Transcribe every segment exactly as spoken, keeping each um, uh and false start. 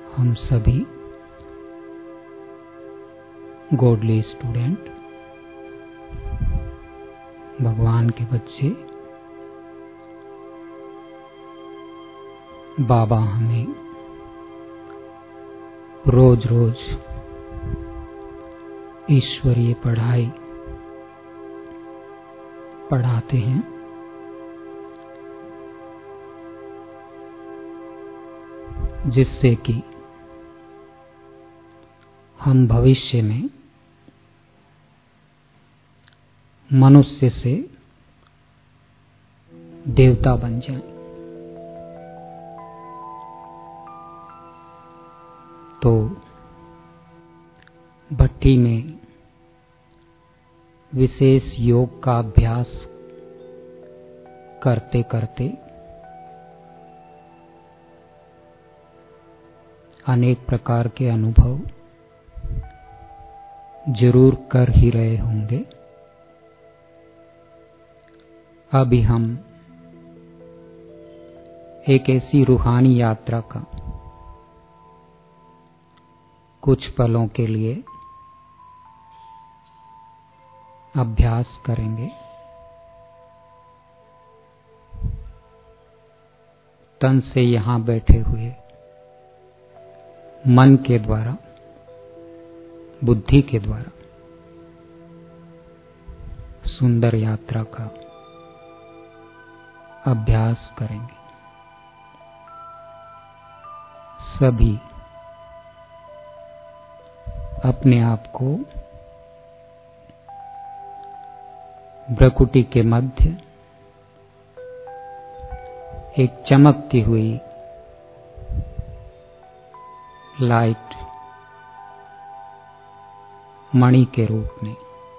हम सभी godly student, भगवान के बच्चे, बाबा हमें रोज रोज ईश्वरीय पढ़ाई पढ़ाते हैं। जिससे कि हम भविष्य में मनुष्य से देवता बन जाएं। तो भट्टी में विशेष योग का अभ्यास करते करते अनेक प्रकार के अनुभव जरूर कर ही रहे होंगे। अभी हम एक ऐसी रूहानी यात्रा का कुछ पलों के लिए अभ्यास करेंगे। तन से यहाँ बैठे हुए मन के द्वारा, बुद्धि के द्वारा सुंदर यात्रा का अभ्यास करेंगे। सभी अपने आप को भ्रकुटी के मध्य एक चमकती हुई लाइट मणि के रूप में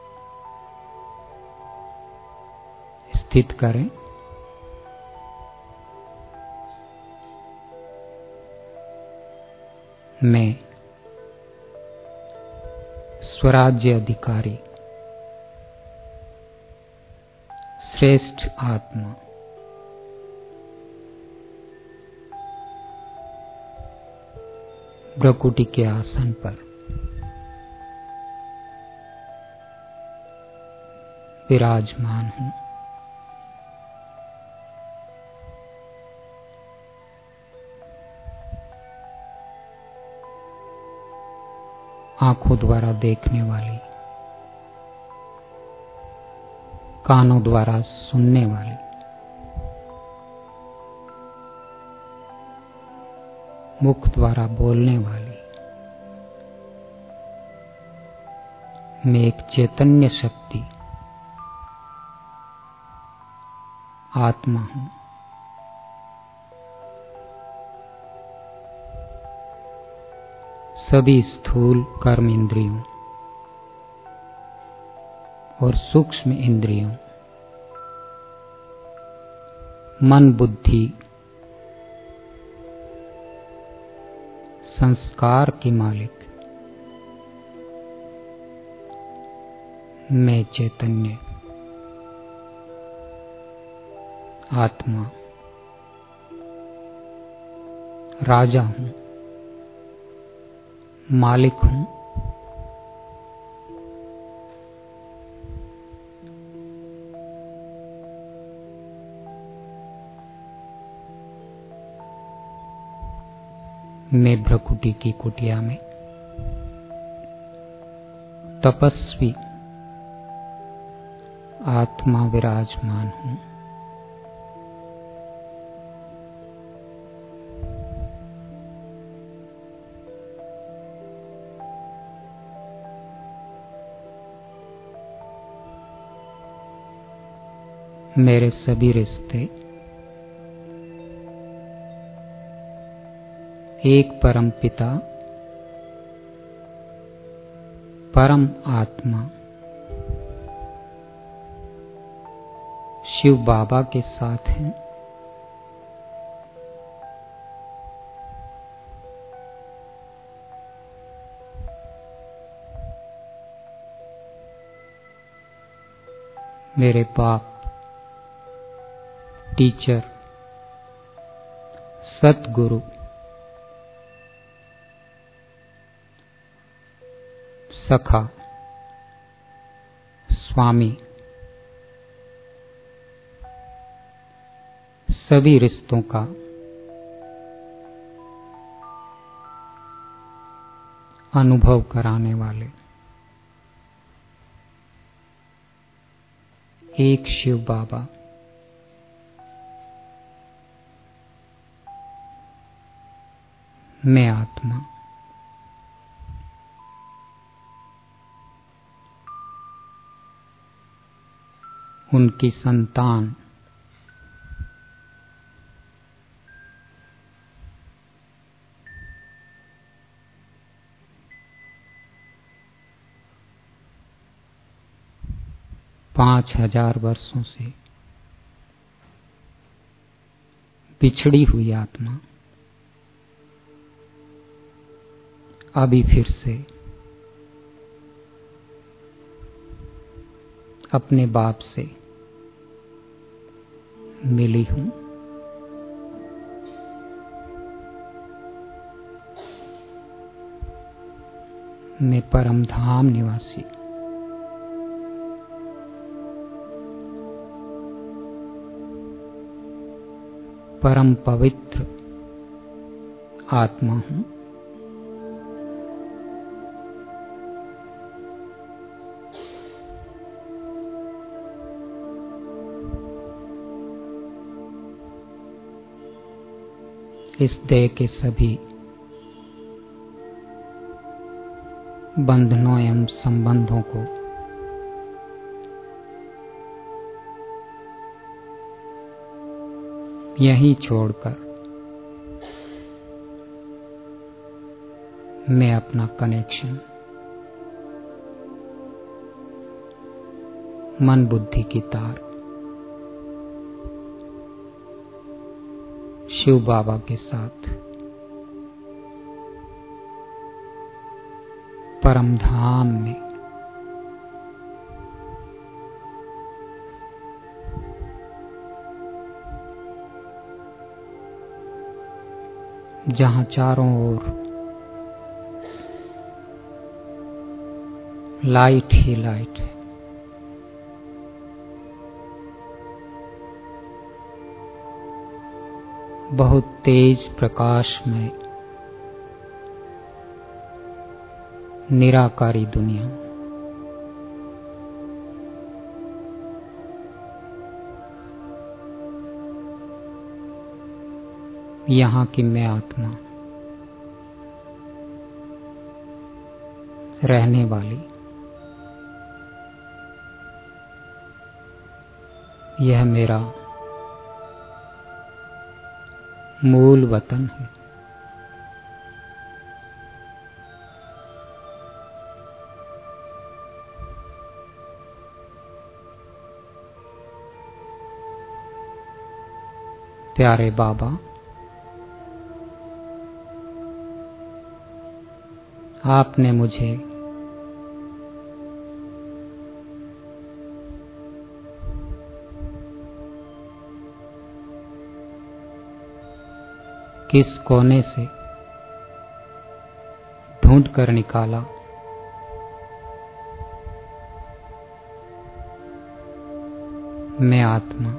स्थित करें। मैं स्वराज्य अधिकारी श्रेष्ठ आत्मा भ्रकुटी के आसन पर विराजमान हूं। आंखों द्वारा देखने वाली, कानों द्वारा सुनने वाली, मुख द्वारा बोलने वाली मैं एक चैतन्य शक्ति आत्मा हूं। सभी स्थूल कर्म इंद्रियों और सूक्ष्म इंद्रियों, मन, बुद्धि, संस्कार की मालिक मैं चैतन्य आत्मा राजा हूं, मालिक हूं। मैं भ्रकुटी की कुटिया में तपस्वी आत्मा विराजमान हूं। मेरे सभी रिश्ते एक परम पिता, परम आत्मा शिव बाबा के साथ हैं। मेरे बाप, टीचर, सतगुरु सखा, स्वामी, सभी रिश्तों का अनुभव कराने वाले एक शिव बाबा, मैं आत्मा, उनकी संतान, पांच हजार वर्षों से बिछड़ी हुई आत्मा अभी फिर से अपने बाप से मिली हूं। मैं परम धाम निवासी, परम पवित्र आत्मा हूं। इस देह के सभी बंधनों एवं संबंधों को यहीं छोड़कर मैं अपना कनेक्शन मन बुद्धि की तार शिव बाबा के साथ परम धाम में जहां चारों ओर लाइट ही लाइट है, बहुत तेज प्रकाश में निराकारी दुनिया, यहाँ की मैं आत्मा रहने वाली यह मेरा मूल वतन है। प्यारे बाबा, आपने मुझे किस कोने से ढूंढ कर निकाला, मैं आत्मा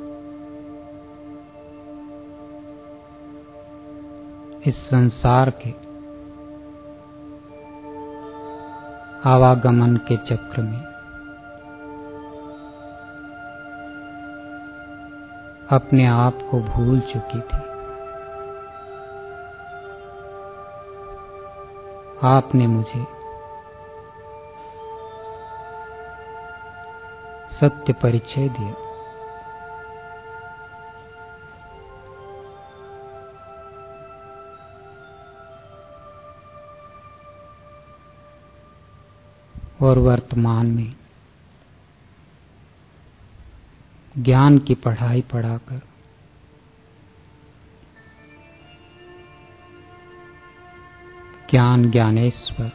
इस संसार के आवागमन के चक्र में अपने आप को भूल चुकी थी। आपने मुझे सत्य परिचय दिया। और वर्तमान में ज्ञान की पढ़ाई पढ़ाकर ज्ञान ज्ञानेश्वर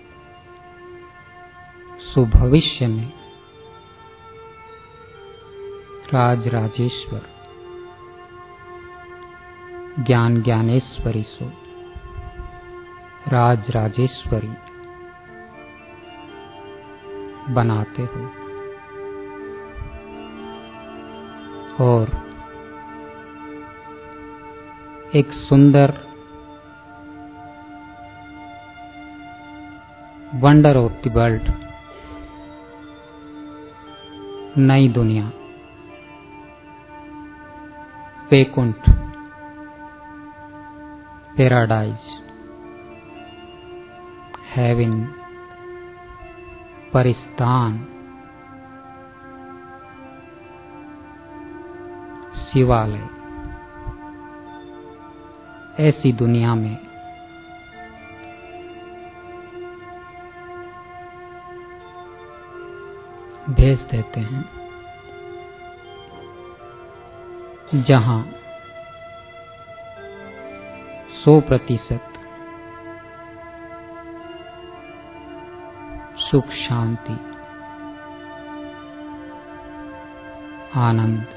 सुभविष्य में राज राजेश्वर ज्ञान ज्ञानेश्वरी सो राज राजेश्वरी बनाते हो और एक सुंदर वंडर ऑफ द वर्ल्ड, नई दुनिया, वैकुंठ, पैराडाइज, हेवन, परिस्तान, शिवालय, ऐसी दुनिया में भेज देते हैं जहां सौ प्रतिशत सुख, शांति, आनंद,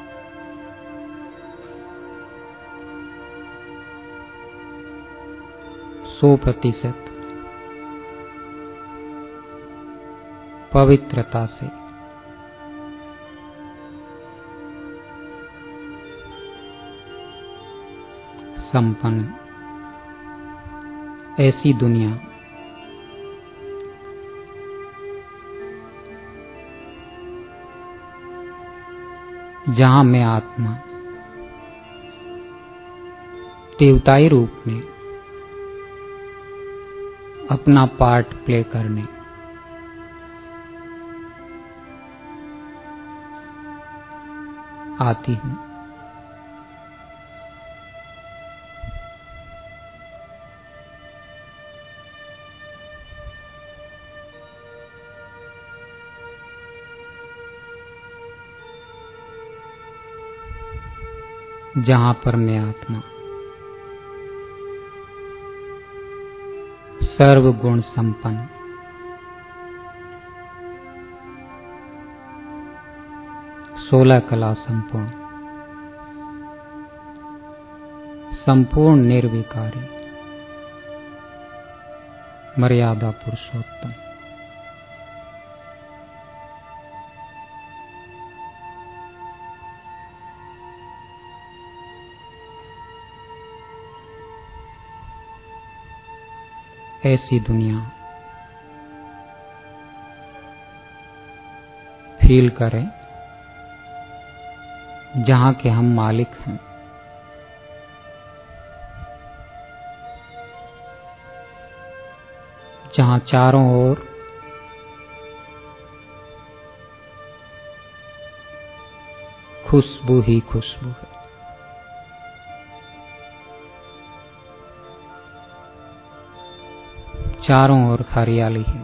सौ प्रतिशत पवित्रता से संपन्न ऐसी दुनिया जहां मैं आत्मा देवताई रूप में अपना पार्ट प्ले करने आती हूं। जहां पर मैं आत्मा सर्वगुण संपन्न, सोलह कला संपूर्ण, संपूर्ण निर्विकारी, मर्यादा पुरुषोत्तम, ऐसी दुनिया फील करें जहां के हम मालिक हैं, जहां चारों ओर खुशबू ही खुशबू है, चारों ओर हरियाली है,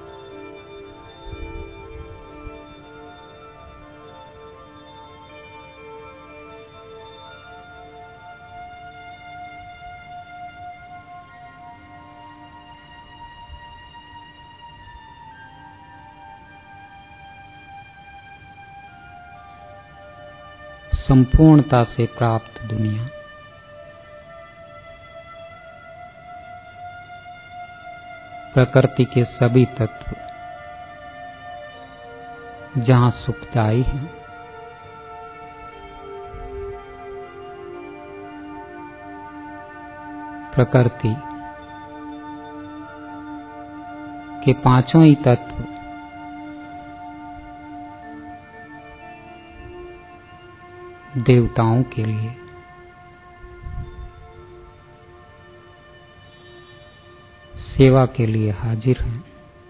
संपूर्णता से प्राप्त दुनिया, प्रकृति के सभी तत्व जहां सुखदायी हैं, प्रकृति के पांचों ही तत्व देवताओं के लिए सेवा के लिए हाजिर हैं,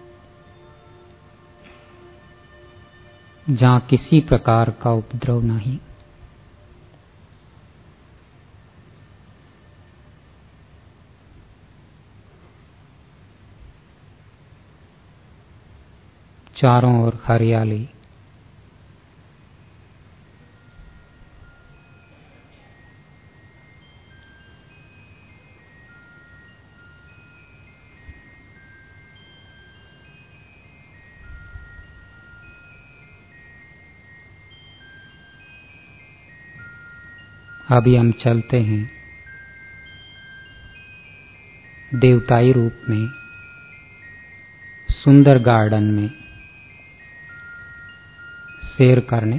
जहां किसी प्रकार का उपद्रव नहीं, चारों ओर हरियाली, अभी हम चलते हैं देवताई रूप में सुंदर गार्डन में, शेयर करने,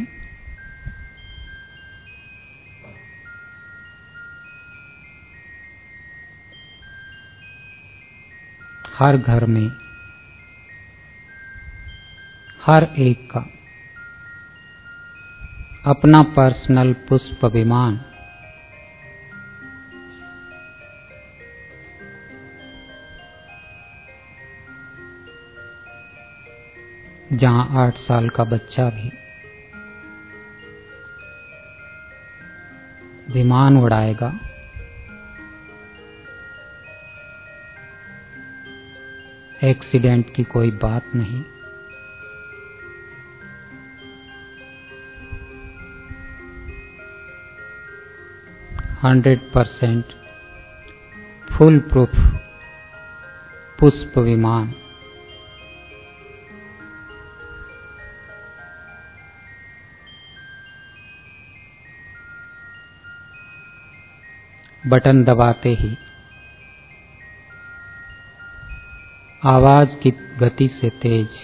हर घर में हर एक का अपना पर्सनल पुष्प विमान, जहां आठ साल का बच्चा भी विमान उड़ाएगा, एक्सीडेंट की कोई बात नहीं। हंड्रेड परसेंट फुल प्रूफ पुष्प विमान। बटन दबाते ही आवाज की गति से तेज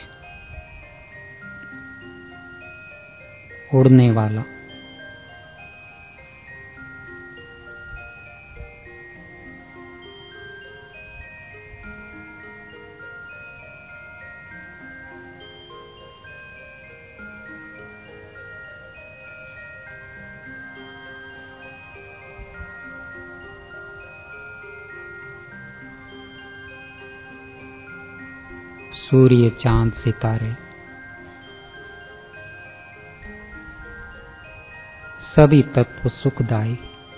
उड़ने वाला सूर्य, चांद, सितारे सभी तत्व सुखदायी।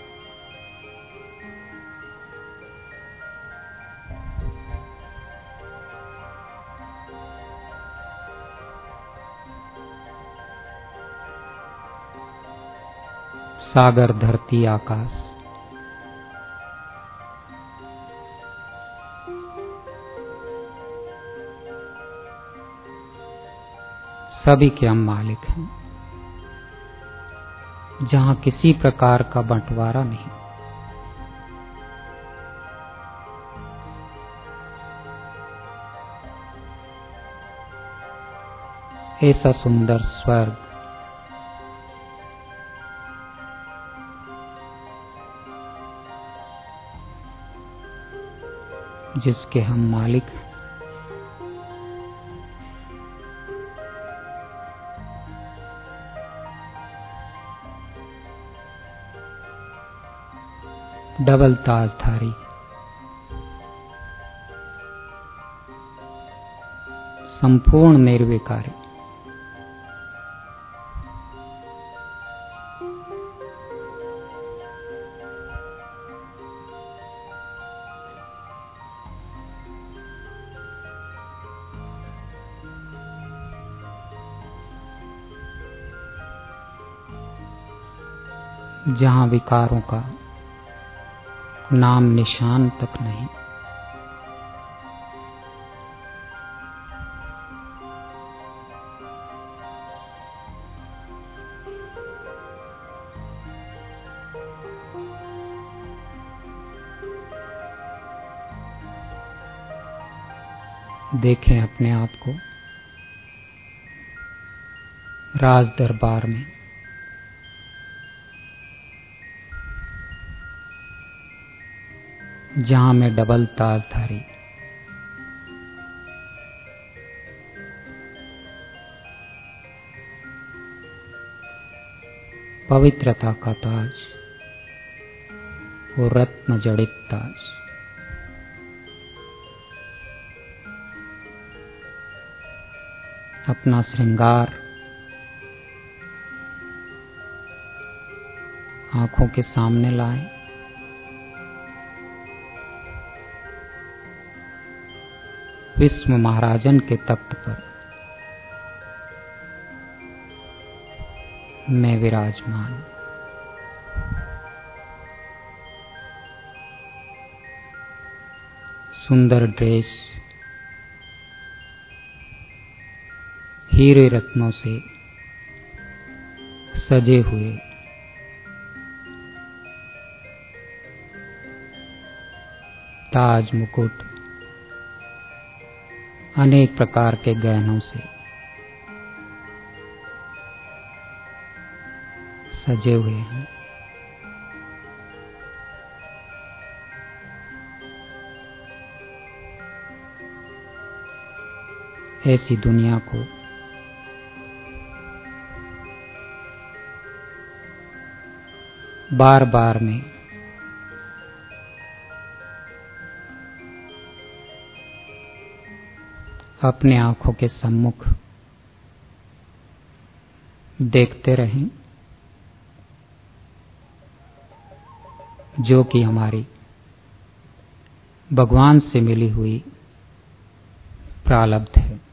सागर, धरती, आकाश सभी के हम मालिक हैं, जहां किसी प्रकार का बंटवारा नहीं। ऐसा सुंदर स्वर्ग जिसके हम मालिक हैं। डबल ताजधारी, संपूर्ण निर्विकारी, जहां विकारों का नाम निशान तक नहीं। देखें अपने आप को राज दरबार में, जहां मैं डबल ताजधारी, पवित्रता का ताज और रत्न जड़ित ताज, अपना श्रृंगार आंखों के सामने लाएं। विश्व महाराजन के तख्त पर मैं विराजमान। सुंदर ड्रेस हीरे रत्नों से सजे हुए, ताज, मुकुट, अनेक प्रकार के गहनों से सजे हुए हैं। ऐसी दुनिया को बार बार में अपने आंखों के सम्मुख देखते रहें, जो कि हमारी भगवान से मिली हुई प्रारब्ध है।